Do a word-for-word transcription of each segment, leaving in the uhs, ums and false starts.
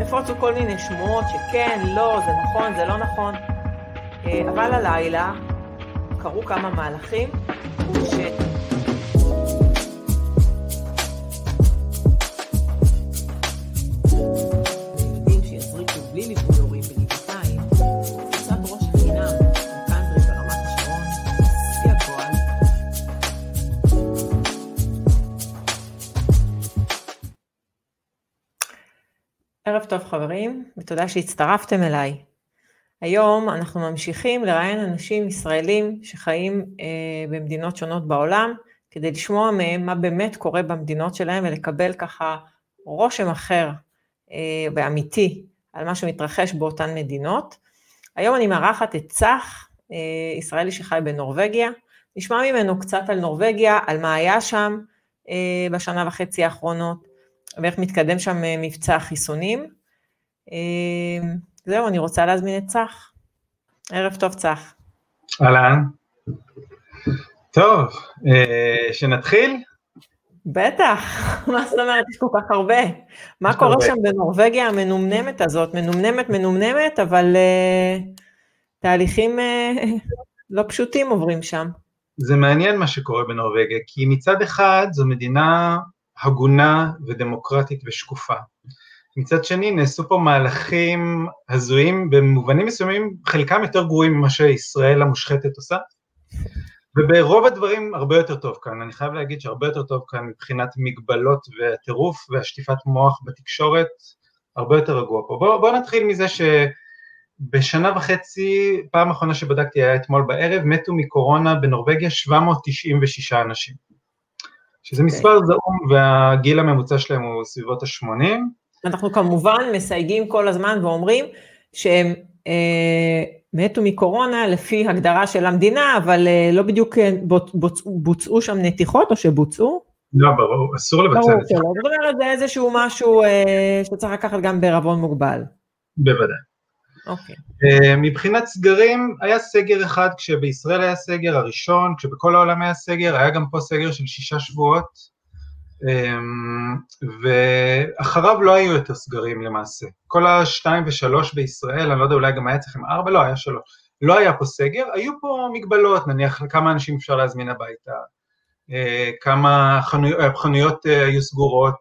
נפוצו כל מיני שמועות שכן, לא, זה נכון, זה לא נכון. אבל הלילה קרו כמה מהלכים ש... ילדים שיזריקו בלי ליווי הורים בגבעתיים, קבוצת ראש חינם מקנדרי ברמת השרון, שיא הגועל. ערב טוב חברים, ותודה שהצטרפתם אליי. היום אנחנו ממשיכים לראיין אנשים ישראלים שחיים אה, במדינות שונות בעולם, כדי לשמוע מהם מה באמת קורה במדינות שלהם, ולקבל ככה רושם אחר אה, ואמיתי על מה שמתרחש באותן מדינות. היום אני מארחת את צח, אה, ישראלי שחי בנורווגיה, נשמע ממנו קצת על נורווגיה, על מה היה שם אה, בשנה וחצי האחרונות, ואיך מתקדם שם מבצע חיסונים. אה, זהו, אני רוצה להזמין את צח. ערב טוב, צח. אהלן. טוב, שנתחיל? בטח, מה זאת אומרת, יש כל כך הרבה. מה קורה שם בנורווגיה המנומנמת הזאת? מנומנמת, מנומנמת, אבל תהליכים לא פשוטים עוברים שם. זה מעניין מה שקורה בנורווגיה, כי מצד אחד זו מדינה הגונה ודמוקרטית ושקופה. מצד שני, נעשו פה מהלכים הזויים, במובנים מסוימים, חלקם יותר גרועים ממה שישראל המושחתת עושה, וברוב הדברים הרבה יותר טוב כאן. אני חייב להגיד שהרבה יותר טוב כאן מבחינת מגבלות והטירוף והשטיפת מוח בתקשורת, הרבה יותר רגוע פה. בואו בוא נתחיל מזה שבשנה וחצי, פעם האחרונה שבדקתי היה אתמול בערב, מתו מקורונה בנורווגיה שבע מאות תשעים ושישה אנשים, שזה מספר זעום, והגיל הממוצע שלהם הוא סביבות ה-שמונים, אנחנו כמובן מסייגים כל הזמן ואומרים שהם אה, מתו מקורונה לפי הגדרה של המדינה, אבל אה, לא בדיוק בוצעו, בוצעו שם נתיחות או שבוצעו? לא, ברור, אסור לבצע ברור נתיחות. שלא, זאת אומרת, זה איזשהו משהו אה, שצריך לקחת גם בערבון מוגבל. בוודאי. אוקיי. אה, מבחינת סגרים, היה סגר אחד כשבישראל היה סגר הראשון, כשבכל העולם היה סגר, היה גם פה סגר של שישה שבועות, ואחריו לא היו יותר סגרים למעשה. כל השתיים ושלוש בישראל, אני לא יודע, אולי גם היה צריכים ארבע, לא, היה שלוש. לא היה פה סגר, היו פה מגבלות, נניח כמה אנשים אפשר להזמין הביתה, כמה חנויות, חנויות היו סגורות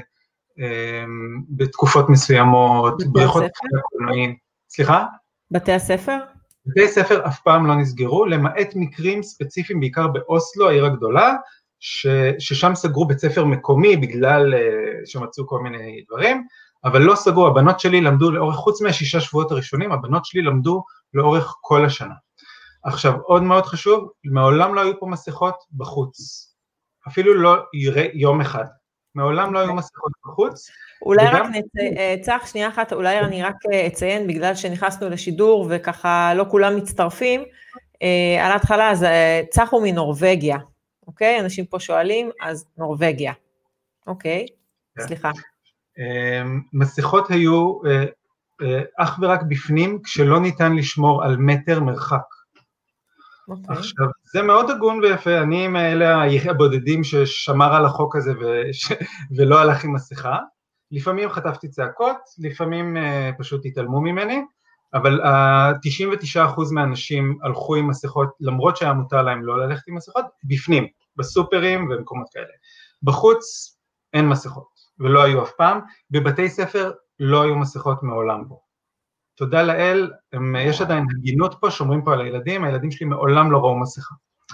בתקופות מסוימות, בריכות קולנועים. סליחה? בתי הספר? בתי הספר אף פעם לא נסגרו, למעט מקרים ספציפיים, בעיקר באוסלו, העיר הגדולה, ש, ששם סגרו בית ספר מקומי בגלל uh, שמצאו כל מיני דברים, אבל לא סגרו. הבנות שלי למדו לאורך, חוץ מהשישה שבועות הראשונים, הבנות שלי למדו לאורך כל השנה. עכשיו, עוד מאוד חשוב, מעולם לא היו פה מסכות בחוץ, אפילו לא יום אחד, מעולם לא היו מסכות בחוץ. אולי וגם... רק נצ... צח, שנייה אחת, אולי אני רק אציין, בגלל שנכנסנו לשידור וככה לא כולם מצטרפים, uh, על ההתחלה, אז uh, צח הוא מנורווגיה, אוקיי? אנשים פה שואלים, אז נורווגיה. אוקיי, סליחה. מסכות היו אך ורק בפנים, כשלא ניתן לשמור על מטר מרחק. עכשיו, זה מאוד הגון ויפה, אני מאלה הבודדים ששמר על החוק הזה ולא הלך עם מסכה. לפעמים חטפתי צעקות, לפעמים פשוט התעלמו ממני, אבל תשעים ותשעה אחוז מהאנשים הלכו עם מסכות, למרות שהיה מותר להם לא ללכת עם מסכות, בפנים, בסופרים ומקומות כאלה. בחוץ אין מסכות, ולא היו אף פעם. בבתי ספר לא היו מסכות מעולם פה. תודה לאל, הם, יש עדיין הגינות פה, שומרים פה על הילדים, הילדים שלי מעולם לא ראו מסכה.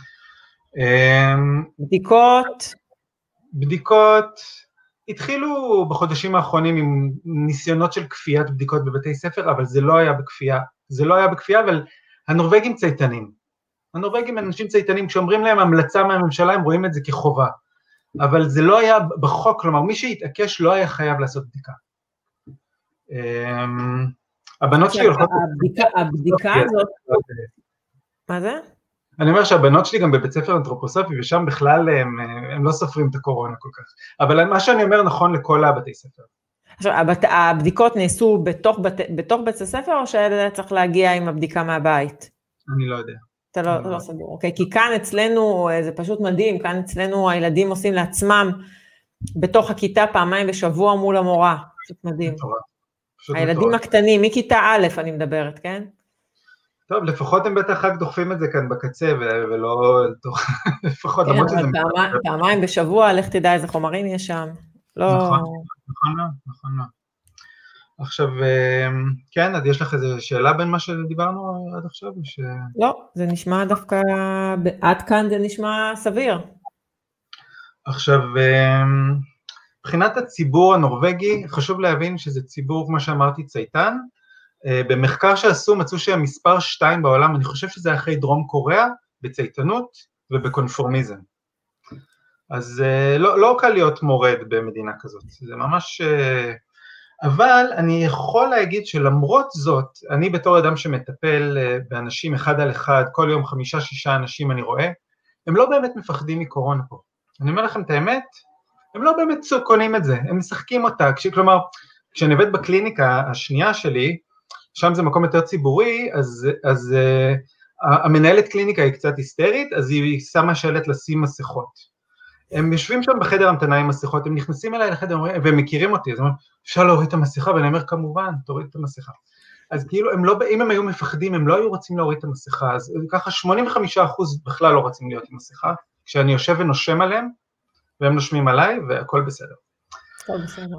בדיקות? בדיקות, התחילו בחודשים האחרונים עם ניסיונות של כפיית בדיקות בבתי ספר, אבל זה לא היה בכפייה, זה לא היה בכפייה, אבל הנורווגים צייתנים. הנורווגים הם אנשים צייתנים, כשאומרים להם המלצה מהממשלה, הם רואים את זה כחובה, אבל זה לא היה בחוק, כלומר, מי שהתעקש לא היה חייב לעשות בדיקה. הבנות שלי הולכות... הבדיקה הזאת... מה זה? אני אומר שהבנות שלי גם בבית ספר אנתרופוסופי, ושם בכלל הם, הם לא סופרים את הקורונה כל כך. אבל מה שאני אומר נכון לכל הבתי ספר. עכשיו, הבדיקות נעשו בתוך, בתוך בית הספר, או שהילד צריך להגיע עם הבדיקה מהבית? אני לא יודע. אתה לא, לא סגור, אוקיי? כי כאן אצלנו, זה פשוט מדהים, כאן אצלנו הילדים עושים לעצמם, בתוך הכיתה פעמיים בשבוע מול המורה, פשוט מדהים. הילדים הקטנים, מכיתה א' אני מדברת, כן? טוב, לפחות הם בטח רק דוחפים את זה כאן בקצה, ולא לפחות, למרות שזה... כן, פעמיים בשבוע, לך תדע איזה חומרים יש שם. נכון, נכון, נכון. עכשיו, כן, אז יש לך איזו שאלה בין מה שדיברנו עד עכשיו? לא, זה נשמע דווקא, עד כאן זה נשמע סביר. עכשיו, מבחינת הציבור הנורווגי, חשוב להבין שזה ציבור, כמו שאמרתי, צייתן. במחקר שעשו, מצאו שהם מספר שתיים בעולם, אני חושב שזה אחרי דרום קוריאה, בצייתנות ובקונפורמיזם. אז לא, לא קל להיות מורד במדינה כזאת, זה ממש... אבל אני יכול להגיד שלמרות זאת, אני בתור אדם שמטפל באנשים אחד על אחד, כל יום חמישה, שישה אנשים אני רואה, הם לא באמת מפחדים מקורונה פה. אני אומר לכם את האמת, הם לא באמת קונים את זה, הם משחקים אותה, כש, כלומר, כשאני עובד בקליניקה השנייה שלי, שם זה מקום יותר ציבורי, אז, אז uh, המנהלת קליניקה היא קצת היסטרית, אז היא שמה שלט לשים מסכות. הם יושבים שם בחדר המתנה עם מסכות, הם נכנסים אליי לחדר, והם מכירים אותי, אז הם אומרים, אפשר להוריד את המסכה, ואני אומר, כמובן, תוריד את המסכה. אז כאילו, הם לא, אם הם היו מפחדים, הם לא היו רוצים להוריד את המסכה, אז ככה שמונים וחמישה אחוז בכלל לא רוצים להיות עם מסכה, כשאני יושב ונושם עליהם, והם נושמים עליי, והכל בסדר. הכל בסדר.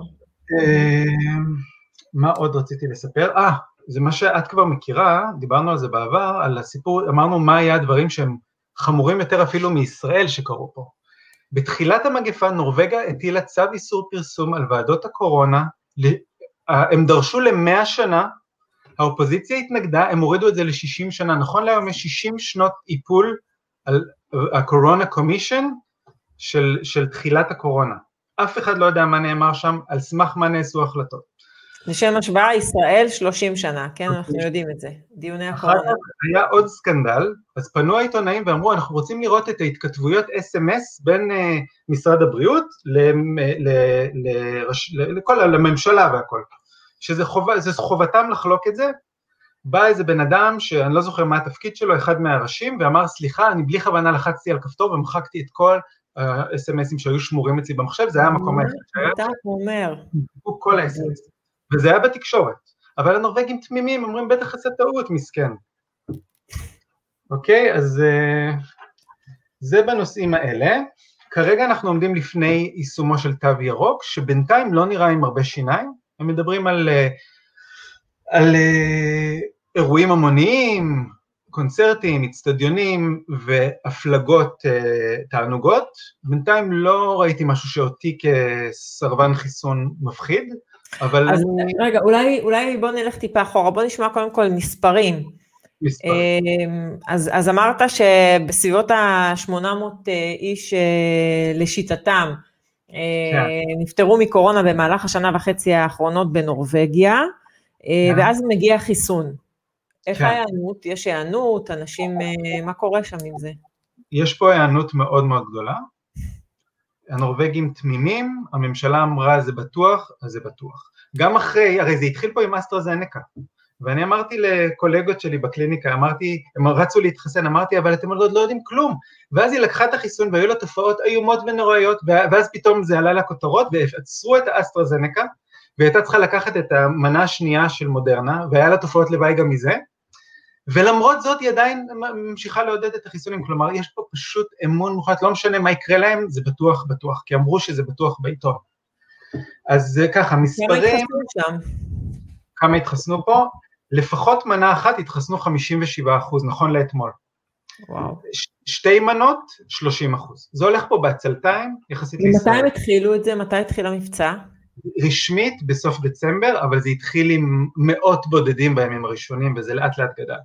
מה עוד רציתי לספר? אה, זה מה שאת כבר מכירה, דיברנו על זה בעבר, על הסיפור, אמרנו מה היה הדברים שהם חמורים יותר אפילו מישראל שקרו פה. בתחילת המגפה נורווגיה הטילה צו איסור פרסום על ועדות הקורונה, הם דרשו ל-מאה שנה, האופוזיציה התנגדה, הם הורידו את זה ל-שישים שנה, נכון להיום יש שישים שנות איפול על הקורונה קומישן של, של תחילת הקורונה. אף אחד לא יודע מה נאמר שם, על סמך מה נעשו החלטות. לשם השוואה, ישראל שלושים שנה, כן, אנחנו יודעים את זה, דיוני הקורונה. היה עוד סקנדל, אז פנו העיתונאים ואמרו, אנחנו רוצים לראות את ההתכתבויות אס אם אס בין uh, משרד הבריאות לכל, לממשלה והכל, שזה חובה, זה חובתם לחלוק את זה, בא איזה בן אדם שאני לא זוכר מה התפקיד שלו, אחד מהראשים, ואמר, סליחה, אני בלי כוונה לחצתי על כפתור ומחקתי את כל ה-אס אם אסים שהיו שמורים אצלי במחשב, זה היה המקום היחיד שהיה. אתה אומר. כל ה-אס אם אס. וזה היה בתקשורת, אבל הנורווגים תמימים, אומרים, בטח עשה טעות, מסכן. אוקיי, אז זה בנושאים האלה. כרגע אנחנו עומדים לפני יישומו של תו ירוק, שבינתיים לא נראה עם הרבה שיניים, הם מדברים על, על אירועים המוניים, קונצרטים, אצטדיונים והפלגות תענוגות, בינתיים לא ראיתי משהו שאותי כסרבן חיסון מפחיד, אבל... אז רגע, אולי, אולי בוא נלך טיפה אחורה, בוא נשמע קודם כל מספרים. מספרים. אז, אז אמרת שבסביבות ה-שמונה מאות איש לשיטתם, כן. נפטרו מקורונה במהלך השנה וחצי האחרונות בנורווגיה, כן. ואז מגיע חיסון. איך כן. הענות? יש הענות? אנשים, מה קורה שם עם זה? יש פה הענות מאוד מאוד גדולה. הנורווגים תמימים, הממשלה אמרה זה בטוח, אז זה בטוח. גם אחרי, הרי זה התחיל פה עם אסטרהזניקה, ואני אמרתי לקולגות שלי בקליניקה, אמרתי, הם רצו להתחסן, אמרתי, אבל אתם עוד לא יודעים כלום, ואז היא לקחה את החיסון, והיו לה תופעות איומות ונוראיות, ואז פתאום זה עלה לכותרות, ועצרו את האסטרהזניקה, והייתה צריכה לקחת את המנה השנייה של מודרנה, והיה לה תופעות לוואי גם מזה, ולמרות זאת היא עדיין ממשיכה לעודד את החיסונים, כלומר יש פה פשוט אמון מוחלט, לא משנה מה יקרה להם, זה בטוח בטוח, כי אמרו שזה בטוח בעיתון. אז ככה, מספרים... כמה התחסנו שם? כמה התחסנו פה? לפחות מנה אחת התחסנו חמישים ושבעה אחוז, נכון לאתמול. וואו. ש- שתי מנות, שלושים אחוז. זה הולך פה בעצלתיים, יחסית לישראל. מתי הם התחילו את זה? מתי התחיל המבצע? רשמית בסוף דצמבר, אבל זה התחיל עם מאות בודדים בימים הראשונים, וזה לאט לאט גדל.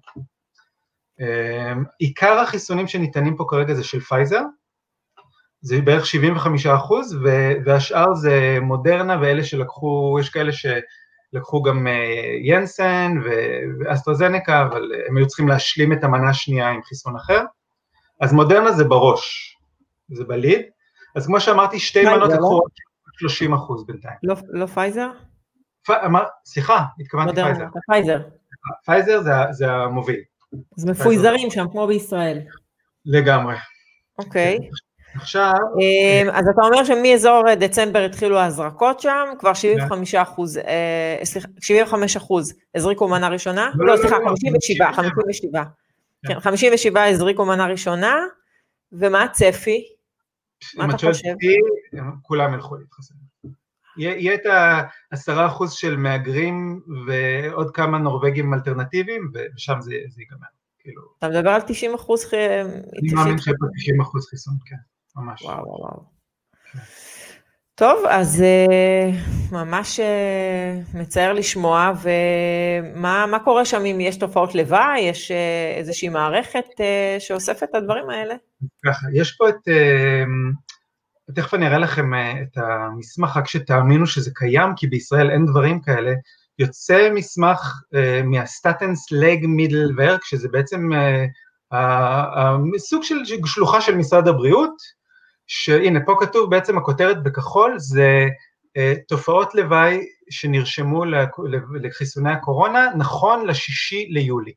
עיקר החיסונים שניתנים פה כרגע זה של פייזר, זה בערך שבעים וחמישה אחוז, והשאר זה מודרנה, ואלה שלקחו, יש כאלה שלקחו גם ינסן ואסטרהזניקה, אבל הם היו צריכים להשלים את המנה השנייה עם חיסון אחר, אז מודרנה זה בראש, זה בליד, אז כמו שאמרתי, שתי מנות לקחו שלושים אחוז בינתיים. לא, לא פייזר? פ... אמר, סליחה, התכוונתי פייזר. פייזר. פייזר זה, זה המוביל. אז מפויזרים שם, כמו בישראל. לגמרי. אוקיי. עכשיו... אז אתה אומר שמאזור דצמבר התחילו ההזרקות שם, כבר שבעים וחמישה אחוז, סליחה, שבעים וחמישה אחוז הזריקו מנה ראשונה, לא, סליחה, חמישים ושבע, חמישים ושבע, כן, חמישים ושבע הזריקו מנה ראשונה, ומה הצפי? מה אתה חושב? כולם ילכו להתחסן. יהיה את ה-עשרה אחוז של מהגרים ועוד כמה נורווגים אלטרנטיביים, ושם זה ייגמר. אתה מדבר על תשעים אחוז חיסון? אני מאמין שפה תשעים אחוז חיסון, כן, ממש. וואו, וואו, וואו. טוב, אז ממש מצער לשמוע, ומה קורה שם אם יש תופעות לוואי, יש איזושהי מערכת שאוספת את הדברים האלה? ככה, יש פה את, תכף אני אראה לכם את המסמך, רק שתאמינו שזה קיים, כי בישראל אין דברים כאלה, יוצא מסמך מהסטטנס לג מידל ורק, שזה בעצם סוג של שלוחה של משרד הבריאות, שהנה פה כתוב בעצם הכותרת בכחול, זה תופעות לוואי שנרשמו לחיסוני הקורונה, נכון לשישי ליולי.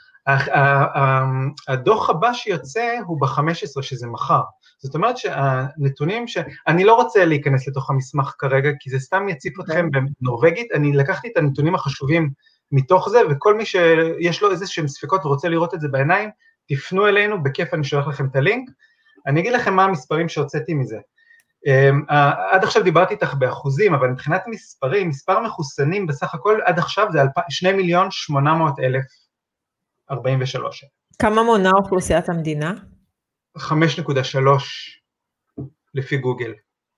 הדוח הבא שיוצא הוא ב-חמש עשרה, שזה מחר. זאת אומרת שהנתונים ש... אני לא רוצה להיכנס לתוך המסמך כרגע, כי זה סתם יציף אתכם בנורווגית, אני לקחתי את הנתונים החשובים מתוך זה, וכל מי שיש לו איזה שהם ספקות ורוצה לראות את זה בעיניים, תפנו אלינו, בכיף אני שולח לכם את הלינק. אני אגיד לכם מה המספרים שהוצאתי מזה. עד עכשיו דיברתי איתך באחוזים, אבל מבחינת מספרים, מספר מחוסנים בסך הכל עד עכשיו זה שני מיליון שמונה מאות אלף ארבעים ושלוש. כמה מונה אוכלוסיית המדינה? חמש נקודה שלוש לפי גוגל.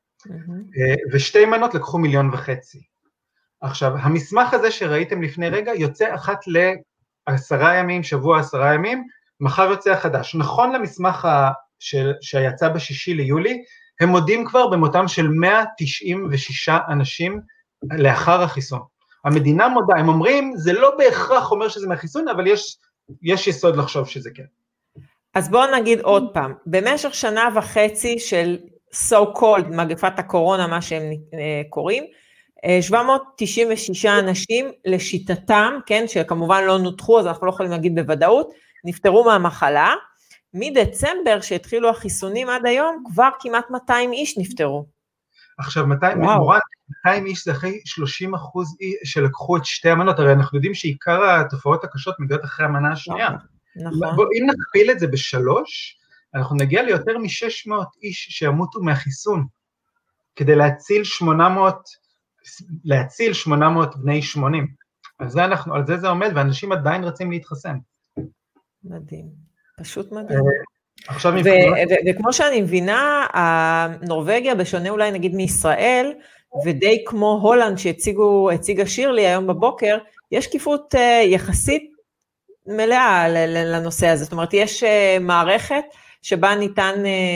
ושתי מנות לקחו מיליון וחצי. עכשיו, המסמך הזה שראיתם לפני רגע יוצא אחת לעשרה ימים, שבוע עשרה ימים, מחר יוצא החדש. נכון למסמך שיצא בשישי ליולי, הם מודים כבר במותם של מאה תשעים ושישה אנשים לאחר החיסון. המדינה מודה, הם אומרים, זה לא בהכרח אומר שזה מהחיסון, אבל יש, יש יסוד לחשוב שזה כן. אז בואו נגיד עוד פעם, במשך שנה וחצי של so called מגפת הקורונה, מה שהם קוראים, שבע מאות תשעים ושישה אנשים לשיטתם, כן, שכמובן לא נותחו, אז אנחנו לא יכולים להגיד בוודאות, נפטרו מהמחלה, מדצמבר שהתחילו החיסונים עד היום, כבר כמעט מאתיים איש נפטרו. עכשיו, מאתיים, מאתיים איש זה אחרי שלושים אחוז שלקחו את שתי המנות, הרי אנחנו יודעים שעיקר התופעות הקשות מגיעות אחרי המנה השנייה. נכון. בוא, אם נכפיל את זה בשלוש, אנחנו נגיע ליותר מ-שש מאות איש שימותו מהחיסון, כדי להציל שמונה מאות, להציל שמונה מאות בני שמונים. אז זה אנחנו, על זה זה עומד, ואנשים עדיין רצים להתחסן. מדהים, פשוט מדהים. עכשיו וכמו שאני מבינה, הנורווגיה, בשונה אולי נגיד מישראל, ודי כמו הולנד שהציגו, הציגה שירלי היום בבוקר, יש שקיפות יחסית מלאה לנושא הזה, זאת אומרת, יש מערכת שבה ניתן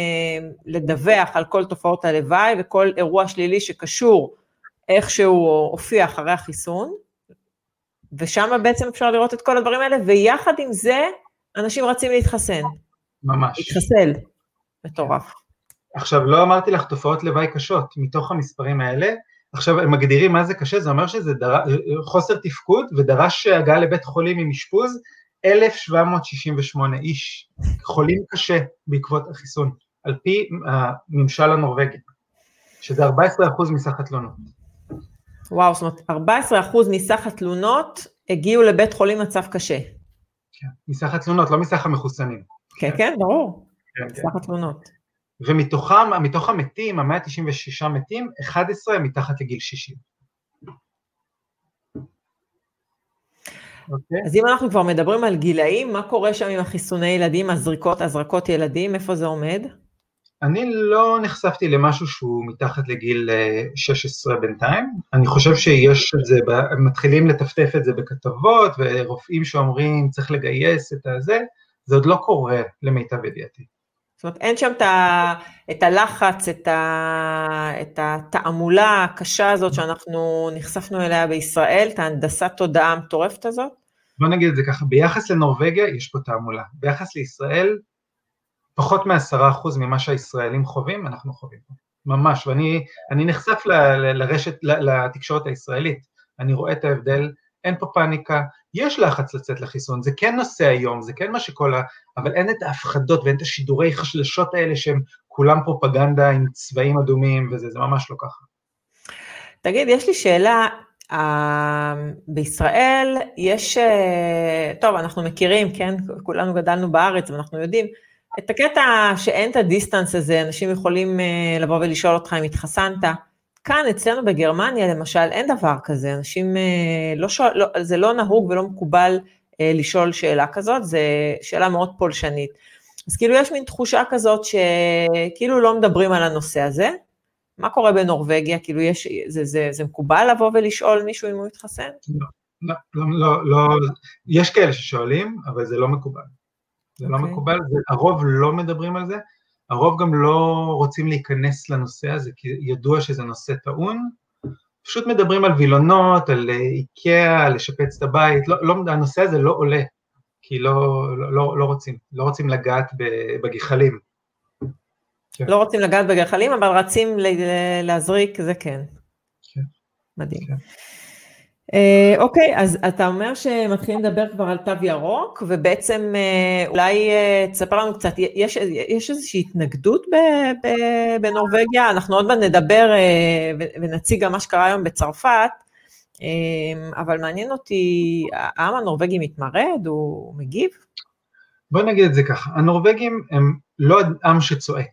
לדווח על כל תופעות הלוואי, וכל אירוע שלילי שקשור איכשהו הופיע אחרי החיסון, ושם בעצם אפשר לראות את כל הדברים האלה, ויחד עם זה, אנשים רצים להתחסן. ממש. להתחסל. מטורף. עכשיו, לא אמרתי לך תופעות לוואי קשות, מתוך המספרים האלה, עכשיו הם מגדירים מה זה קשה, זה אומר שזה דר... חוסר תפקוד, ודרש הגעה לבית חולים עם אשפוז, אלף שבע מאות שישים ושמונה איש, חולים קשה בעקבות החיסון, על פי הממשל הנורווגי, שזה ארבעה עשר אחוז מסך התלונות. וואו, זאת אומרת, ארבעה עשר אחוז מסך התלונות הגיעו לבית חולים מצב קשה. כן, מסך התלונות, לא מסך המחוסנים. כן, כן, ברור, מסך התלונות. ומתוכם, מתוך המתים, ה-מאה תשעים ושישה מתים, אחד עשר מתחת לגיל שישים. Okay. אז אם אנחנו כבר מדברים על גילאים, מה קורה שם עם החיסוני ילדים, הזריקות, הזרקות ילדים, איפה זה עומד? אני לא נחשפתי למשהו שהוא מתחת לגיל שש עשרה בינתיים, אני חושב שיש את זה, מתחילים לטפטף את זה בכתבות, ורופאים שאומרים צריך לגייס את הזה, זה עוד לא קורה למיטב ידיעתי. זאת אומרת, אין שם את הלחץ, את, ה, את התעמולה הקשה הזאת שאנחנו נחשפנו אליה בישראל, את ההנדסת תודעה המטורפת הזאת? בוא נגיד את זה ככה, ביחס לנורווגיה יש פה תעמולה, ביחס לישראל, פחות מעשרה אחוז ממה שהישראלים חווים, אנחנו חווים פה, ממש, ואני אני נחשף ל, ל, לרשת, ל, לתקשורת הישראלית, אני רואה את ההבדל, אין פה פאניקה, יש לחץ לצאת לחיסון, זה כן נושא היום, זה כן מה שכל ה... אבל אין את ההפחדות ואין את השידורי חשלשות האלה שהם כולם פרופגנדה עם צבעים אדומים וזה, זה ממש לא ככה. תגיד, יש לי שאלה, בישראל יש, טוב, אנחנו מכירים, כן, כולנו גדלנו בארץ, ואנחנו יודעים, את הקטע שאין את הדיסטנס הזה, אנשים יכולים לבוא ולשאול אותך אם התחסנת, כאן אצלנו בגרמניה למשל אין דבר כזה, אנשים לא שואל, לא, זה לא נהוג ולא מקובל לשאול שאלה כזאת, זה שאלה מאוד פולשנית, אז כאילו יש מין תחושה כזאת שכאילו לא מדברים על הנושא הזה, מה קורה בנורווגיה? כאילו יש, זה, זה, זה מקובל לבוא ולשאול מישהו אם הוא מתחסן? לא, לא, לא, לא, יש כאלה ששואלים, אבל זה לא מקובל. זה לא מקובל, הרוב לא מדברים על זה, הרוב גם לא רוצים להיכנס לנושא הזה, כי ידוע שזה נושא טעון, פשוט מדברים על וילונות, על איקאה, על לשפץ את הבית, לא, לא, הנושא הזה לא עולה, כי לא, לא, לא רוצים, לא רוצים לגעת בגחלים. לא רוצים לגעת בגחלים, אבל רצים להזריק, זה כן. כן. מדהים. אוקיי, אז אתה אומר שמתחילים לדבר כבר על תו ירוק, ובעצם אולי תספר לנו קצת, יש, יש איזושהי התנגדות בנורווגיה, אנחנו עוד מעט נדבר ונציג גם מה שקרה היום בצרפת, אבל מעניין אותי, העם הנורווגי מתמרד, הוא מגיב? בוא נגיד את זה ככה, הנורווגים הם לא עם שצועק,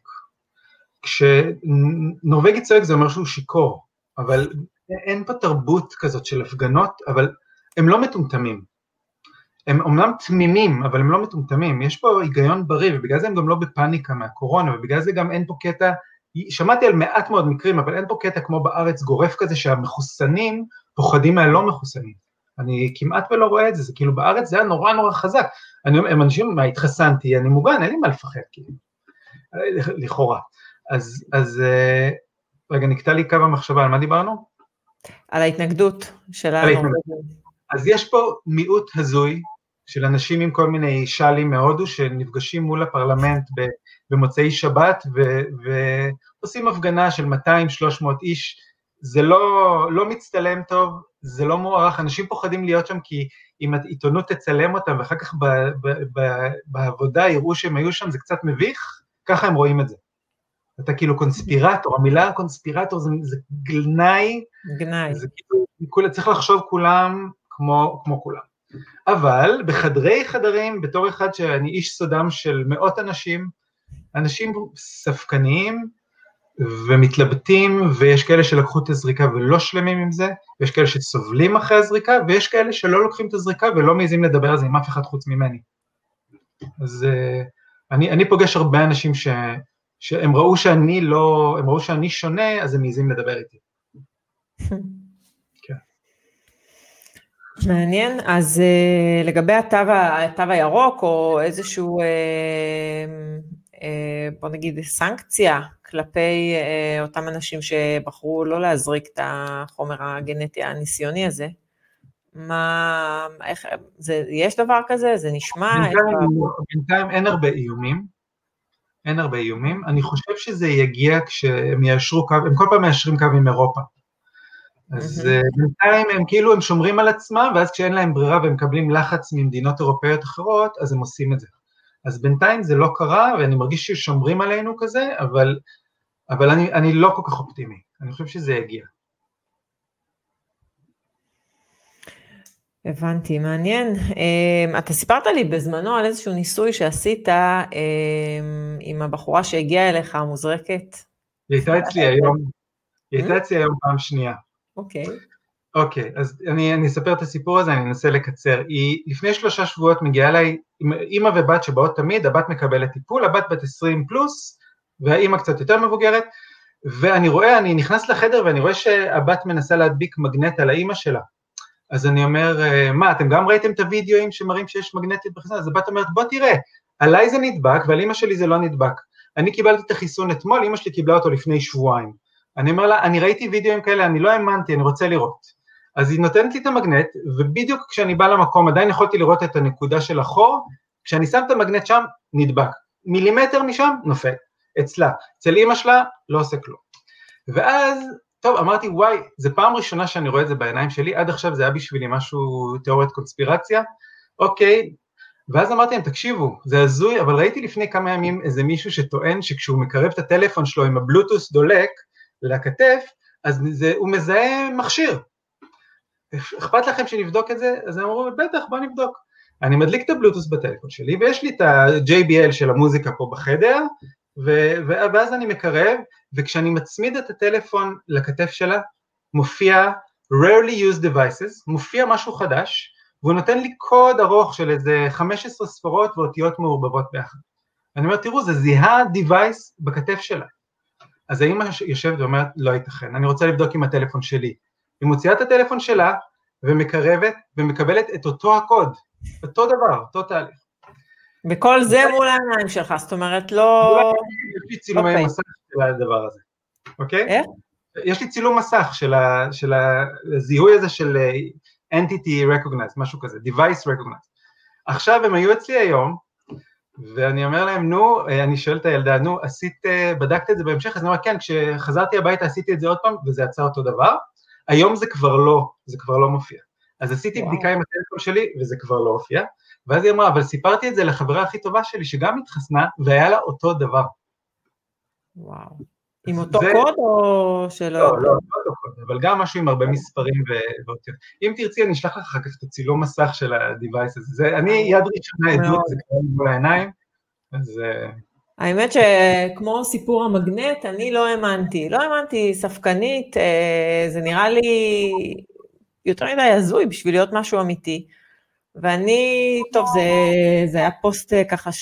כשנורווגי צועק זה אומר שהוא שיקור, אבל אין פה תרבות כזאת של הפגנות, אבל הם לא מטומטמים. הם אומנם תמימים, אבל הם לא מטומטמים. יש פה היגיון בריא, ובגלל זה הם גם לא בפאניקה מהקורונה, ובגלל זה גם אין פה קטע, שמעתי על מעט מאוד מקרים, אבל אין פה קטע כמו בארץ גורף כזה, שהמחוסנים פוחדים מהלא מחוסנים. אני כמעט ולא רואה את זה, זה כאילו בארץ זה היה נורא נורא חזק. אני אומר, הם אנשים, מה, התחסנתי, אני מוגן, אין לי מה לפחד, כאילו, לכאורה. אז, אז, רגע, נקטע לי כמה מחשבה, על מה דיברנו? על ההתנגדות של הנורווגים. אז יש פה מיעוט הזוי של אנשים עם כל מיני שאלים מהודו, שנפגשים מול הפרלמנט במוצאי שבת, ועושים הפגנה של מאתיים שלוש מאות איש, זה לא, לא מצטלם טוב, זה לא מוערך, אנשים פוחדים להיות שם, כי אם העיתונות תצלם אותם, ואחר כך ב, ב, ב, בעבודה יראו שהם היו שם, זה קצת מביך, ככה הם רואים את זה. אתה כאילו קונספירטור, המילה קונספירטור זה, זה גלנאי, גנאי. זה כאילו, צריך לחשוב כולם כמו, כמו כולם. אבל בחדרי חדרים, בתור אחד שאני איש סודם של מאות אנשים, אנשים ספקניים ומתלבטים, ויש כאלה שלקחו את הזריקה ולא שלמים עם זה, ויש כאלה שסובלים אחרי הזריקה, ויש כאלה שלא לוקחים את הזריקה ולא מעיזים לדבר על זה עם אף אחד חוץ ממני. אז אני, אני פוגש הרבה אנשים ש... שהם ראו שאני לא, הם ראו שאני שונה, אז הם מעיזים לדבר איתי. כן. מעניין, אז לגבי התו, התו הירוק, או איזשהו, בוא נגיד, סנקציה, כלפי אותם אנשים שבחרו לא להזריק את החומר הגנטי הניסיוני הזה, מה, איך, זה, יש דבר כזה? זה נשמע? בינתיים, בינתיים אין הרבה איומים, אין הרבה איומים, אני חושב שזה יגיע כשהם יאשרו קו, הם כל פעם מאשרים קו עם אירופה, אז בינתיים הם כאילו הם שומרים על עצמם, ואז כשאין להם ברירה והם מקבלים לחץ ממדינות אירופאיות אחרות, אז הם עושים את זה. אז בינתיים זה לא קרה, ואני מרגיש ששומרים עלינו כזה, אבל, אבל אני, אני לא כל כך אופטימי, אני חושב שזה יגיע. הבנתי, מעניין. אתה סיפרת לי בזמנו על איזשהו ניסוי שעשית עם הבחורה שהגיעה אליך, המוזרקת. היא הייתה אצלי היום, היא הייתה אצלי היום פעם שנייה. אוקיי. אוקיי, אז אני, אני אספר את הסיפור הזה, אני אנסה לקצר. היא לפני שלושה שבועות מגיעה אליי, אמא ובת שבאות תמיד, הבת מקבלת טיפול, הבת בת עשרים פלוס, והאמא קצת יותר מבוגרת, ואני רואה, אני נכנס לחדר ואני רואה שהבת מנסה להדביק מגנט על האמא שלה. אז אני אומר, מה, אתם גם ראיתם את הוידאוים שמראים שיש מגנטית בחיסון? אז הבת אומרת, בוא תראה, עליי זה נדבק, ועל אמא שלי זה לא נדבק. אני קיבלתי את החיסון אתמול, אמא שלי קיבלה אותו לפני שבועיים. אני אומר לה, אני ראיתי וידאוים כאלה, אני לא האמנתי, אני רוצה לראות. אז היא נותנת לי את המגנט, ובדיוק כשאני בא למקום, עדיין יכולתי לראות את הנקודה של החור, כשאני שם את המגנט שם, נדבק. מילימטר משם, נופל. אצלה. אצל אמא שלה, לא עושה כלום. ואז, טוב, אמרתי, וואי, זה פעם ראשונה שאני רואה את זה בעיניים שלי, עד עכשיו זה היה בשבילי משהו, תיאוריית קונספירציה, אוקיי, ואז אמרתי להם, תקשיבו, זה הזוי, אבל ראיתי לפני כמה ימים איזה מישהו שטוען שכשהוא מקרב את הטלפון שלו עם הבלוטוס דולק לכתף, אז זה, הוא מזהה מכשיר. אכפת לכם שנבדוק את זה? אז הם אמרו, בטח, בוא נבדוק. אני מדליק את הבלוטוס בטלפון שלי, ויש לי את ה-ג'יי בי אל של המוזיקה פה בחדר, ו- ואז אני מקרב, וכשאני מצמיד את הטלפון לכתף שלה, מופיע rarely used devices, מופיע משהו חדש, והוא נותן לי קוד ארוך של איזה חמש עשרה ספרות ואותיות מעורבבות ביחד. אני אומר, תראו, זה זיהה device בכתף שלה. אז האמא יושבת ואומרת, לא ייתכן, אני רוצה לבדוק עם הטלפון שלי. היא מוציאה את הטלפון שלה, ומקרבת, ומקבלת את אותו הקוד, אותו דבר, אותו תהליך. וכל זה מול העיניים שלך, זאת אומרת, לא... יש לי צילומי מסך של הדבר הזה, אוקיי? איך? יש לי צילום מסך של הזיהוי הזה של entity recognized, משהו כזה, device recognized. עכשיו הם היו אצלי היום, ואני אומר להם, נו, אני שואל את הילדה, נו, עשית, בדקת את זה בהמשך? אז אני אומר, כן, כשחזרתי הביתה עשיתי את זה עוד פעם, וזה יצא אותו דבר, היום זה כבר לא, זה כבר לא מופיע. אז עשיתי בדיקה עם הטלפון שלי, וזה כבר לא הופיע, ואז היא אמרה, אבל סיפרתי את זה לחברה הכי טובה שלי, שגם התחסנה, והיה לה אותו דבר. וואו. עם אותו קוד או שלא? לא, לא, לא אותו קוד, אבל גם משהו עם הרבה מספרים ואותיות. אם תרצי, אני אשלח לך אחר כך את הצילום מסך של ה-device הזה. אני יד ראשונה עדות, זה כבר מול העיניים, אז... האמת שכמו סיפור המגנט, אני לא האמנתי, לא האמנתי ספקנית, זה נראה לי יותר מדי הזוי בשביל להיות משהו אמיתי, ואני, טוב, זה, זה היה פוסט ככה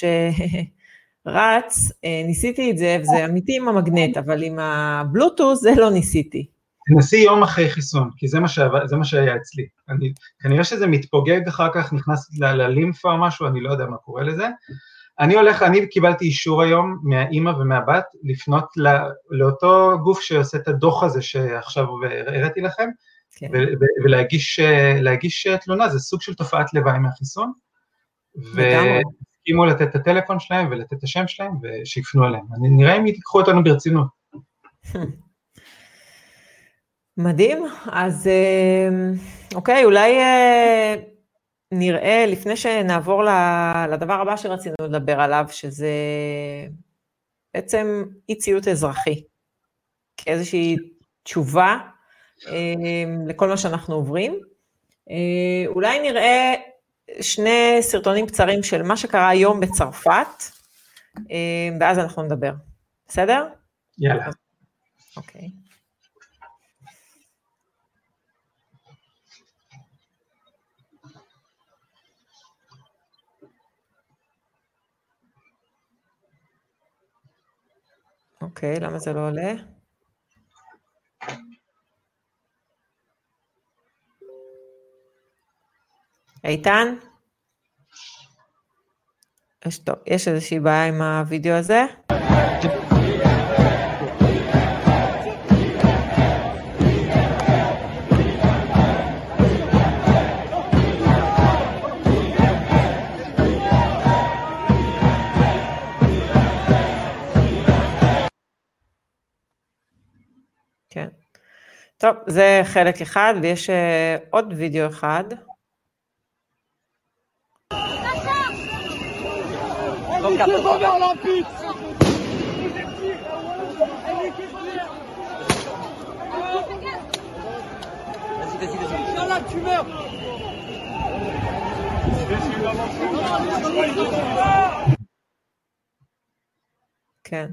שרץ, ניסיתי את זה, וזה אמיתי עם המגנט, אבל עם הבלוטוס זה לא ניסיתי. תנסי יום אחרי חיסון, כי זה מה, ש... זה מה שהיה אצלי. אני, כנראה שזה מתפוגג אחר כך, נכנס ללימפה או משהו, אני לא יודע מה קורה לזה, אני הולך, אני קיבלתי אישור היום מהאימא ומהבת, לפנות לא, לאותו גוף שעושה את הדוח הזה שעכשיו הראיתי לכם, כן. ו- ולהגיש להגיש תלונה, זה סוג של תופעת לוואי מהחיסון, והסכימו לתת את הטלפון שלהם ולתת את השם שלהם, ושיפנו עליהם. אני נראה אם יתיקחו אותנו ברצינות. מדהים, אז אוקיי, אולי... נראה, לפני שנעבור לדבר הבא שרצינו לדבר עליו, שזה בעצם אי ציות אזרחי, כאיזושהי תשובה לכל מה שאנחנו עוברים. אולי נראה שני סרטונים קצרים של מה שקרה היום בצרפת, ואז אנחנו נדבר. בסדר? יאללה. אוקיי. אוקיי, למה זה לא עולה? איתן? יש, טוב, יש איזושהי בעיה עם הוידאו הזה? כן. טוב, זה חלק אחד, ויש עוד וידאו אחד. כן.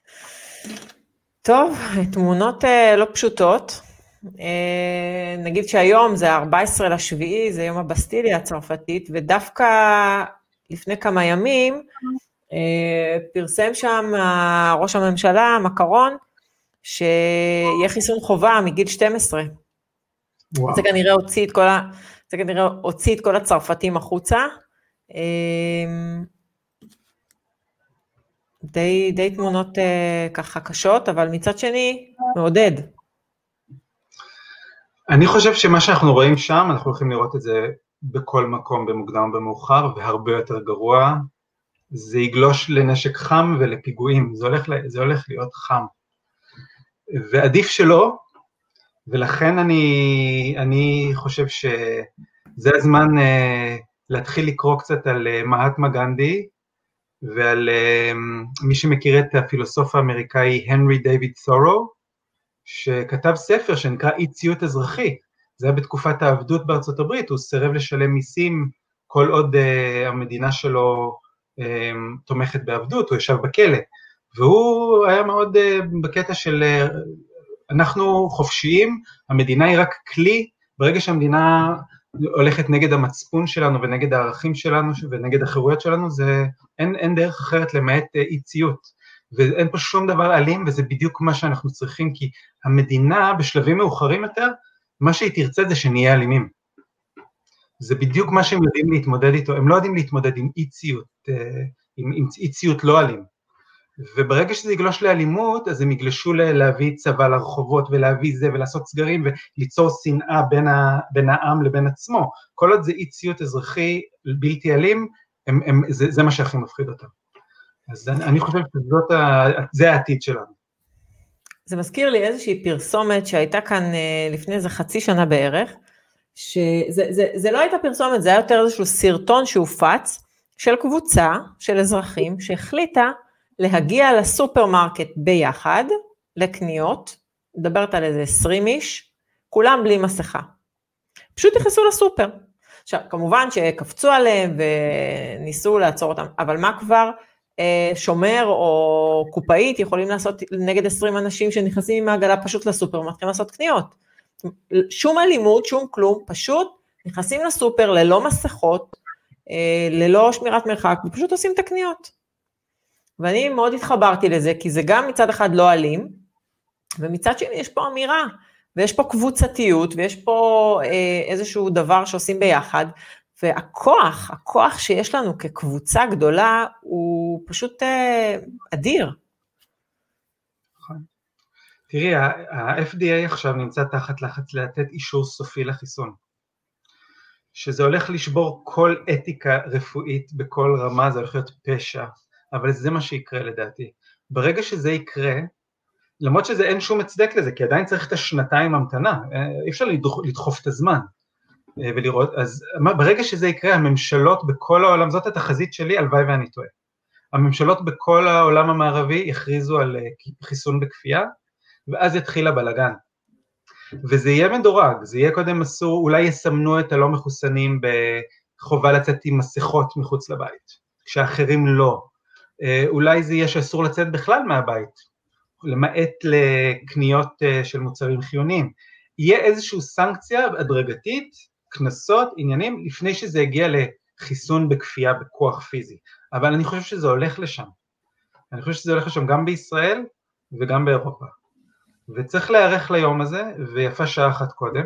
טוב, תמונות לא פשוטות, נגיד שהיום זה ארבעה עשר לשביעי, זה יום הבסטיליה הצרפתית, ודווקא לפני כמה ימים פרסם שם ראש הממשלה, מקרון, שיהיה חיסון חובה מגיל שתים עשרה. וואו. זה כנראה הוציא את כל ה... זה כנראה הוציא את כל הצרפתים החוצה, די, די תמונות uh, ככה קשות, אבל מצד שני, מעודד. אני חושב שמה שאנחנו רואים שם, אנחנו הולכים לראות את זה בכל מקום, במוקדם ובמאוחר, והרבה יותר גרוע, זה יגלוש לנשק חם ולפיגועים, זה הולך, זה הולך להיות חם. ועדיף שלא, ולכן אני, אני חושב שזה הזמן uh, להתחיל לקרוא קצת על מהטמה גנדי, ועל מי שמכיר את הפילוסוף האמריקאי הנרי דיוויד תורו, שכתב ספר שנקרא אי ציות אזרחי. זה היה בתקופת העבדות בארצות הברית, הוא סירב לשלם מיסים כל עוד uh, המדינה שלו uh, תומכת בעבדות, הוא ישב בכלא, והוא היה מאוד uh, בקטע של uh, אנחנו חופשיים, המדינה היא רק כלי, ברגע שהמדינה הולכת נגד המצפון שלנו ונגד הערכים שלנו ונגד החירויות שלנו, זה, אין, אין דרך אחרת למעט uh, אי ציות, ואין פה שום דבר אלים, וזה בדיוק מה שאנחנו צריכים, כי המדינה בשלבים מאוחרים יותר, מה שהיא תרצה זה שנהיה אלימים. זה בדיוק מה שהם יודעים להתמודד איתו, הם לא יודעים להתמודד עם אי ציות, עם, עם אי ציות לא אלים. וברגע שזה יגלוש לאלימות, אז הם יגלשו להביא צבא לרחובות, ולהביא זה, ולעשות סגרים, וליצור שנאה בין, ה, בין העם לבין עצמו. כל עוד זה אי ציות אזרחי בלתי אלים, הם, הם, זה, זה מה שהכי מפחיד אותם. אז אני, אני חושב שזה העתיד שלנו. זה מזכיר לי איזושהי פרסומת שהייתה כאן לפני איזה חצי שנה בערך, שזה זה, זה לא הייתה פרסומת, זה היה יותר איזשהו סרטון שהופץ, של קבוצה של אזרחים שהחליטה להגיע לסופרמרקט ביחד, לקניות, מדברת על איזה עשרים איש, כולם בלי מסכה. פשוט נכנסו לסופר. עכשיו, כמובן שקפצו עליהם וניסו לעצור אותם, אבל מה כבר שומר או קופאית יכולים לעשות נגד עשרים אנשים שנכנסים עם העגלה פשוט לסופר, מתחילים לעשות קניות. שום אלימות, שום כלום, פשוט נכנסים לסופר ללא מסכות, ללא שמירת מרחק, ופשוט עושים את הקניות. ואני מאוד התחברתי לזה, כי זה גם מצד אחד לא אלים, ומצד שני יש פה אמירה, ויש פה קבוצתיות, ויש פה איזשהו דבר שעושים ביחד, והכוח, הכוח שיש לנו כקבוצה גדולה, הוא פשוט אדיר. תראי, ה-אף די איי עכשיו נמצא תחת לחץ לתת אישור סופי לחיסון, שזה הולך לשבור כל אתיקה רפואית בכל רמה, זה הולך להיות פשע, אבל זה מה שיקרה לדעתי. ברגע שזה יקרה, למרות שזה אין שום הצדק לזה, כי עדיין צריך את השנתיים המתנה, אי אפשר לדחוף את הזמן. ולראות, אז ברגע שזה יקרה, הממשלות בכל העולם, זאת התחזית שלי, הלוואי ואני טועה. הממשלות בכל העולם המערבי יכריזו על חיסון בכפייה, ואז יתחיל הבלגן. וזה יהיה מדורג, זה יהיה קודם אסור, אולי יסמנו את הלא מחוסנים בחובה לצאת עם מסכות מחוץ לבית, כשאחרים לא. אולי זה יהיה שאסור לצאת בכלל מהבית, למעט לקניות של מוצרים חיוניים. יהיה איזושהי סנקציה הדרגתית, כנסות, עניינים, לפני שזה הגיע לחיסון בכפייה, בכוח פיזי. אבל אני חושב שזה הולך לשם. אני חושב שזה הולך לשם גם בישראל וגם באירופה. וצריך להיערך ליום הזה, ויפה שעה אחת קודם.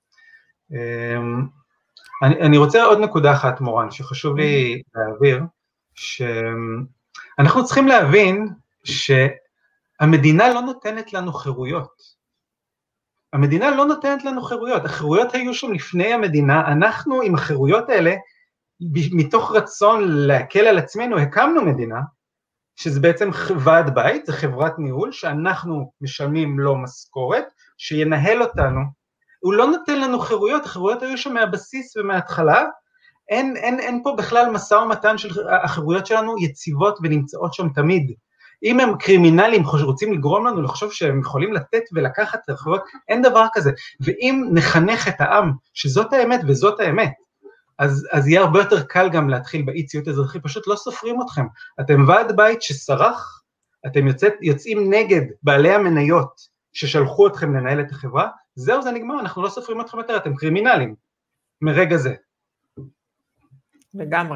אני, אני רוצה עוד נקודה אחת, מורן, שחשוב לי להעביר, שאנחנו צריכים להבין שהמדינה לא נותנת לנו חירויות. המדינה לא נותנת לנו חירויות, החירויות היו שם לפני המדינה, אנחנו עם החירויות האלה, מתוך רצון להקל על עצמנו, הקמנו מדינה, שזה בעצם ועד בית, זה חברת ניהול, שאנחנו משלמים לו משכורת, שינהל אותנו, הוא לא נותן לנו חירויות, החירויות היו שם מהבסיס ומההתחלה, אין, אין, אין פה בכלל מסע ומתן של החירויות שלנו יציבות ונמצאות שם תמיד, אם הם קרימינלים רוצים לגרום לנו לחשוב שהם יכולים לתת ולקחת את החירויות, אין דבר כזה, ואם נחנך את העם שזאת האמת וזאת האמת, אז, אז יהיה הרבה יותר קל גם להתחיל באי ציות אזרחי, פשוט לא סופרים אתכם, אתם ועד בית שסרח, אתם יוצאת, יוצאים נגד בעלי המניות ששלחו אתכם לנהל את החברה, זהו זה נגמר, אנחנו לא סופרים אתכם יותר, אתם קרימינלים, מרגע זה. לגמרי.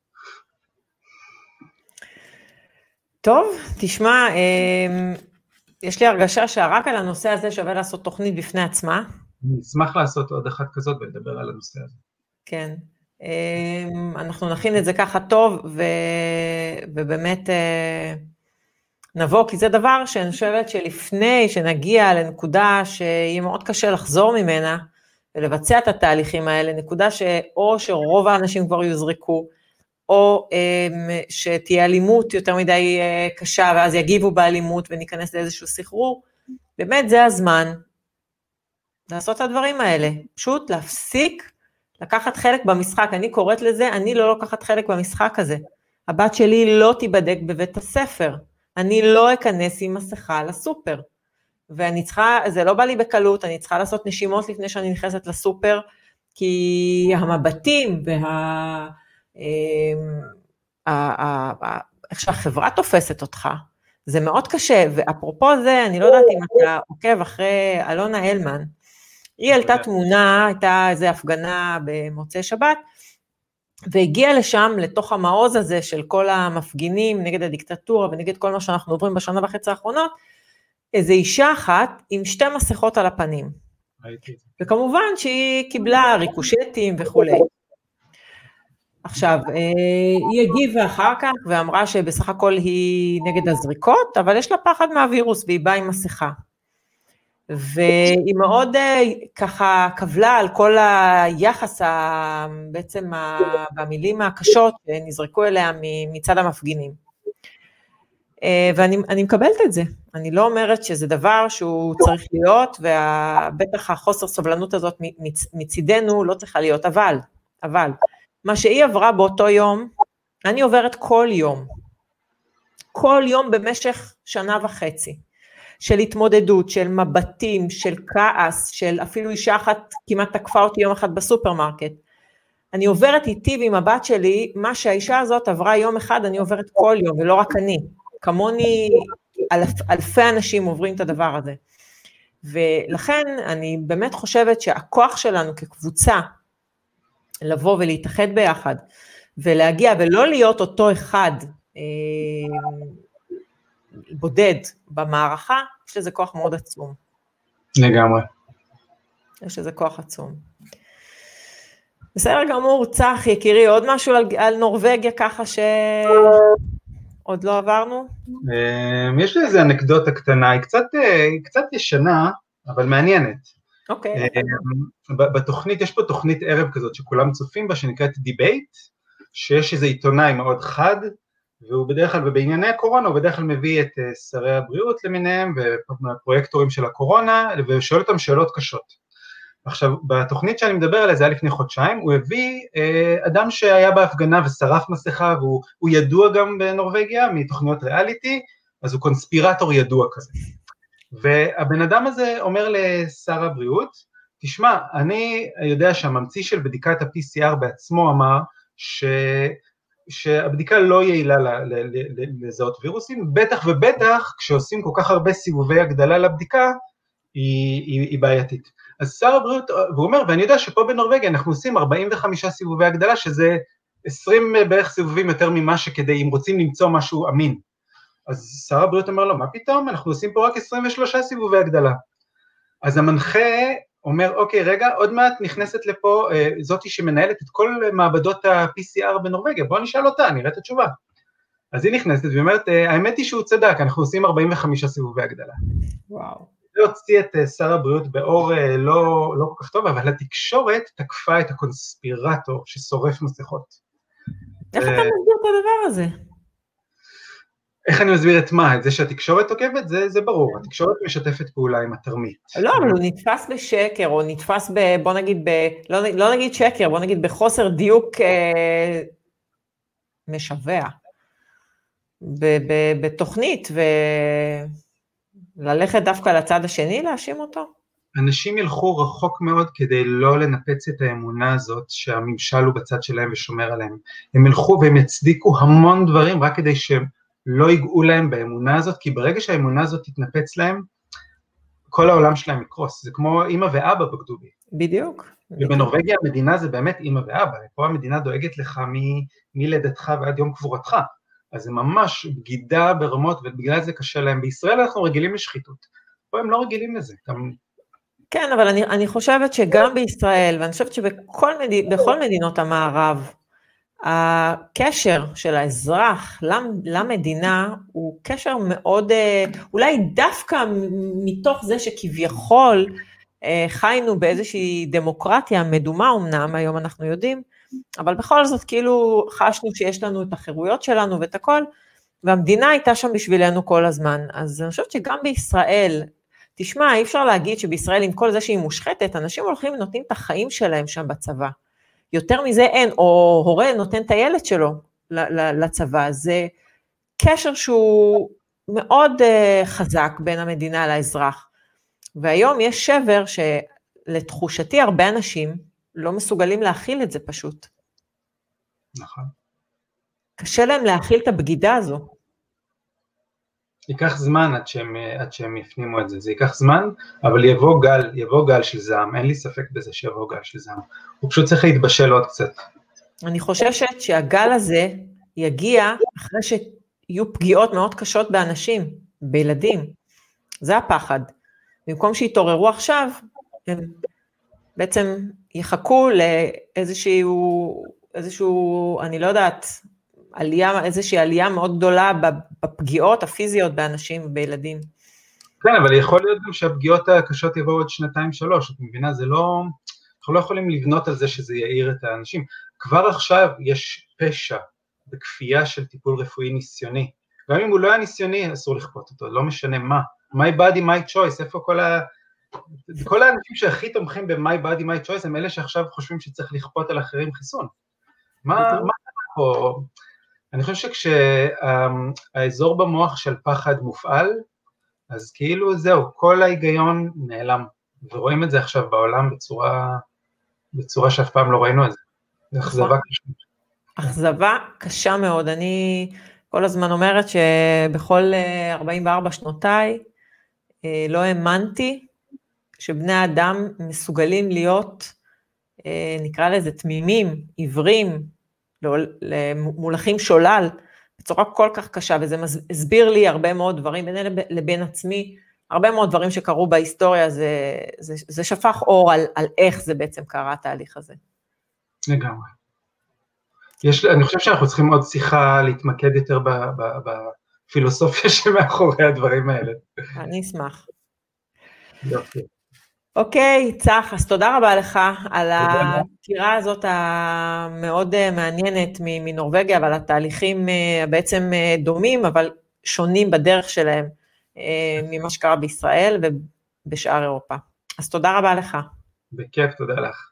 טוב, תשמע, יש לי הרגשה שרק על הנושא הזה שווה לעשות תוכנית בפני עצמה. אני אשמח לעשות עוד אחת כזאת ולדבר על הנושא הזה. כן, אנחנו נכין את זה ככה טוב, ובאמת נבוא, כי זה דבר שאני חושבת שלפני שנגיע לנקודה שיהיה מאוד קשה לחזור ממנה, ולבצע את התהליכים האלה, נקודה שאו שרוב האנשים כבר יוזרקו, או שתהיה אלימות יותר מדי קשה, ואז יגיבו באלימות וניכנס לאיזשהו סחרור, באמת זה הזמן לעשות את הדברים האלה, פשוט להפסיק לקחת חלק במשחק, אני קוראת לזה, אני לא לוקחת חלק במשחק הזה. הבת שלי לא תיבדק בבית הספר, אני לא אכנס עם מסכה לסופר, ואני צריכה, זה לא בא לי בקלות, אני צריכה לעשות נשימות לפני שאני נכנסת לסופר, כי המבטים וה... איך שהחברה תופסת אותך, זה מאוד קשה, ואפרופו זה, אני לא יודעת אם אתה עוקב אחרי אלונה הלמן, היא העלתה תמונה, הייתה איזו הפגנה במוצאי שבת, והגיעה לשם, לתוך המעוז הזה של כל המפגינים, נגד הדיקטטורה ונגד כל מה שאנחנו עוברים בשנה וחצי האחרונות, איזו אישה אחת עם שתי מסכות על הפנים. וכמובן שהיא קיבלה ריקושטים וכו'. עכשיו, היא הגיבה אחר כך ואמרה שבסך הכל היא נגד הזריקות, אבל יש לה פחד מהווירוס והיא באה עם מסכה. והיא מאוד ככה קבלה על כל היחס בעצם במילים הקשות שנזרקו אליה מצד המפגינים. ואני אני מקבלת את זה, אני לא אומרת שזה דבר שהוא צריך להיות, ובטח החוסר סובלנות הזאת מצידנו לא צריכה להיות, אבל, אבל, מה שהיא עברה באותו יום, אני עוברת כל יום, כל יום במשך שנה וחצי, של התמודדות, של מבטים, של כעס, של אפילו אישה אחת כמעט תקפה אותי יום אחד בסופרמרקט. אני עוברת איתי ועם הבת שלי, מה שהאישה הזאת עברה יום אחד, אני עוברת כל יום, ולא רק אני. כמוני אלף, אלפי אנשים עוברים את הדבר הזה. ולכן אני באמת חושבת שהכוח שלנו כקבוצה, לבוא ולהתאחד ביחד, ולהגיע ולא להיות אותו אחד, בודד במערכה, יש לזה כוח מאוד עצום. לגמרי. יש לזה כוח עצום. בסדר גמור, צח, יקירי, עוד משהו על, על נורווגיה ככה שעוד לא עברנו? יש לי איזו אנקדוטה קטנה, היא קצת, היא קצת ישנה, אבל מעניינת. אוקיי. בתוכנית, יש פה תוכנית ערב כזאת שכולם צופים בה, שנקראת דיבייט, שיש איזה עיתונאי מאוד חד, והוא בדרך כלל, ובענייני הקורונה, הוא בדרך כלל מביא את שרי הבריאות למיניהם, והפרויקטורים של הקורונה, ושואל אותם שאלות קשות. עכשיו, בתוכנית שאני מדבר עליה, זה היה לפני חודשיים, הוא הביא אה, אדם שהיה בהפגנה ושרף מסכה, והוא ידוע גם בנורווגיה, מתוכניות ריאליטי, אז הוא קונספירטור ידוע כזה. והבן אדם הזה אומר לשר הבריאות, תשמע, אני יודע שהממציא של בדיקת ה-פי סי אר בעצמו אמר, ש... שהבדיקה לא יעילה לזהות וירוסים, בטח ובטח כשעושים כל כך הרבה סיבובי הגדלה לבדיקה, היא, היא, היא בעייתית. אז שר הבריאות, והוא אומר, ואני יודע שפה בנורווגיה אנחנו עושים ארבעים וחמישה סיבובי הגדלה, שזה עשרים בערך סיבובים יותר ממה שכדי, אם רוצים למצוא משהו אמין. אז שר הבריאות אומר לו, מה פתאום? אנחנו עושים פה רק עשרים ושלושה סיבובי הגדלה. אז המנחה אומר, אוקיי, רגע, עוד מעט נכנסת לפה אה, זאתי שמנהלת את כל מעבדות ה-פי סי אר בנורווגיה, בואו נשאל אותה, נראה את התשובה. אז היא נכנסת ואומרת, אה, האמת היא שהוא צדק, אנחנו עושים ארבעים וחמישה סיבובי הגדלה. וואו. זה הוציא את uh, שר הבריאות באור uh, לא, לא כל כך טוב, אבל התקשורת תקפה את הקונספירטור ששורף מסכות. איך אתה מסביר את הדבר הזה? איך אני מסביר את מה? את זה שהתקשורת תוקפת? זה, זה ברור, התקשורת משתפת פעולה עם התרמית. לא, אבל הוא נתפס בשקר, או נתפס ב... בוא נגיד ב... לא, לא נגיד שקר, בוא נגיד בחוסר דיוק אה, משווה. ב, ב, בתוכנית, וללכת דווקא לצד השני להאשים אותו? אנשים ילכו רחוק מאוד כדי לא לנפץ את האמונה הזאת שהממשל הוא בצד שלהם ושומר עליהם. הם ילכו והם יצדיקו המון דברים רק כדי שהם לא ייגעו להם באמונה הזאת, כי ברגע שהאמונה הזאת תתנפץ להם, כל העולם שלהם יקרוס. זה כמו אמא ואבא בגדו בי. בדיוק. ובנורווגיה המדינה זה באמת אמא ואבא, פה המדינה דואגת לך מ- מלידתך ועד יום קבורתך. אז זה ממש בגידה ברמות, ובגלל זה קשה להם. בישראל אנחנו רגילים לשחיתות. פה הם לא רגילים לזה. גם... כן, אבל אני, אני חושבת שגם בישראל, ואני חושבת שבכל מדינות, בכל מדינות המערב, הקשר של האזרח למדינה הוא קשר מאוד, אולי דווקא מתוך זה שכביכול חיינו באיזושהי דמוקרטיה מדומה אמנם, היום אנחנו יודעים, אבל בכל זאת כאילו חשנו שיש לנו את החירויות שלנו ואת הכל, והמדינה הייתה שם בשבילנו כל הזמן. אז אני חושבת שגם בישראל, תשמע, אי אפשר להגיד שבישראל עם כל זה שהיא מושחתת, אנשים הולכים ונותנים את החיים שלהם שם בצבא. יותר מזה אין, או הורה נותן את הילד שלו לצבא, זה קשר שהוא מאוד חזק בין המדינה לאזרח, והיום יש שבר שלתחושתי הרבה אנשים לא מסוגלים להכיל את זה פשוט. נכון. קשה להם להכיל את הבגידה הזו. ייקח זמן עד שהם, עד שהם יפנימו את זה, זה ייקח זמן, אבל יבוא גל, יבוא גל של זעם, אין לי ספק בזה שיבוא גל של זעם, הוא פשוט צריך להתבשל עוד קצת. אני חוששת שהגל הזה יגיע אחרי שיהיו פגיעות מאוד קשות באנשים, בילדים, זה הפחד, במקום שיתעוררו עכשיו, הם בעצם יחכו לאיזשהו, איזשהו, אני לא יודעת, עלייה, איזושהי עלייה מאוד גדולה בפגיעות הפיזיות באנשים ובילדים. כן, אבל יכול להיות גם שהפגיעות הקשות יבואו עוד שנתיים שלוש, את מבינה, זה לא, אנחנו לא יכולים לבנות על זה שזה יעיר את האנשים. כבר עכשיו יש פשע בכפייה של טיפול רפואי ניסיוני, גם אם הוא לא היה ניסיוני, אסור לכפות אותו, לא משנה מה. My body, my choice, איפה כל ה... כל האנשים שהכי תומכים ב-my body, my choice, הם אלה שעכשיו חושבים שצריך לכפות על אחרים חיסון. מה, מה פה? אני חושב שכשהאזור במוח של פחד מופעל, אז כאילו זהו, כל ההיגיון נעלם, ורואים את זה עכשיו בעולם בצורה, בצורה שאף פעם לא ראינו את זה. זה אכזבה קשה. אכזבה קשה מאוד. אני כל הזמן אומרת שבכל ארבעים וארבע שנותיי לא האמנתי שבני האדם מסוגלים להיות, נקרא לזה תמימים, עיוורים, מולכים שולל, בצורה כל כך קשה, וזה הסביר לי הרבה מאוד דברים, בין אלה לבין עצמי, הרבה מאוד דברים שקרו בהיסטוריה, זה, זה, זה שפך אור על, על איך זה בעצם קרה התהליך הזה. לגמרי. יש, אני חושב שאנחנו צריכים עוד שיחה להתמקד יותר ב, ב, בפילוסופיה שמאחורי הדברים האלה. אני אשמח. יופי. אוקיי, צח, אז תודה רבה לך על הסקירה הזאת המאוד מעניינת מנורווגיה, ועל התהליכים בעצם דומים, אבל שונים בדרך שלהם ממה שקרה בישראל ובשאר אירופה. אז תודה רבה לך. בכיף, תודה לך.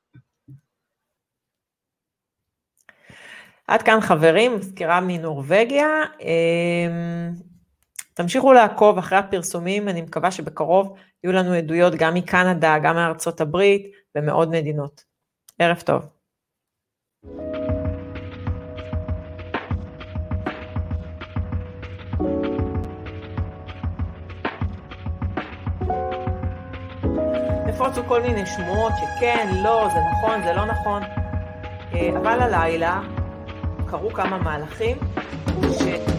עד כאן חברים, סקירה מנורווגיה. תמשיכו לעקוב אחרי הפרסומים, אני מקווה שבקרוב יהיו לנו עדויות גם מקנדה, גם מארצות הברית ומעוד מדינות. ערב טוב. נפוצו כל מיני שמועות שכן, לא, זה נכון, זה לא נכון, אבל הלילה קרו כמה מהלכים ש...